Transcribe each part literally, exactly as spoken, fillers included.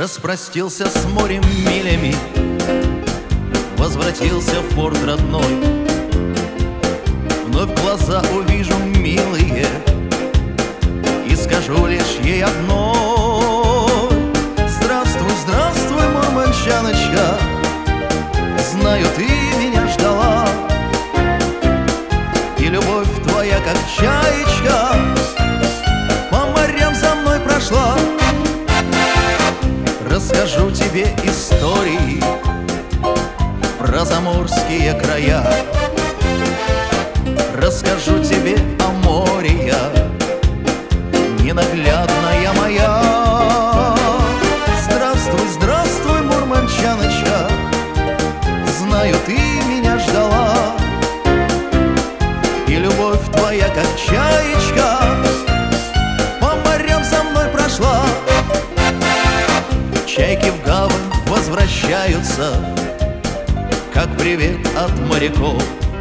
Распростился с морем милями, возвратился в порт родной. Вновь глаза увижу милые и скажу лишь ей одной: здравствуй, здравствуй, мурманчаночка, знаю, ты меня ждала, и любовь твоя, как чаечка, по морям за мной прошла. Расскажу тебе истории про заморские края, расскажу тебе о море я, ненаглядная моя. Здравствуй, здравствуй, мурманчаночка, знаю, ты меня ждала, и любовь твоя, как чаечка, по морям за мной прошла. Чайки в гавань возвращаются, как привет от моряков.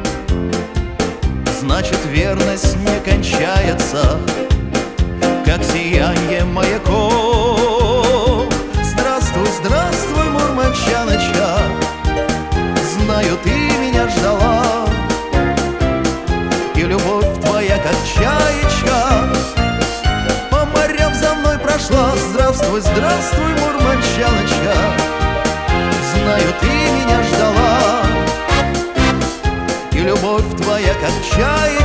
Значит, верность не кончается, как сияние маяков. Здравствуй, здравствуй, мурманчаночка, знаю, ты меня ждала, и любовь твоя, как чаечка, по морям за мной прошла. Здравствуй, здравствуй, мурманчаночка, знаю, ты меня ждала, и любовь твоя, как чаечка,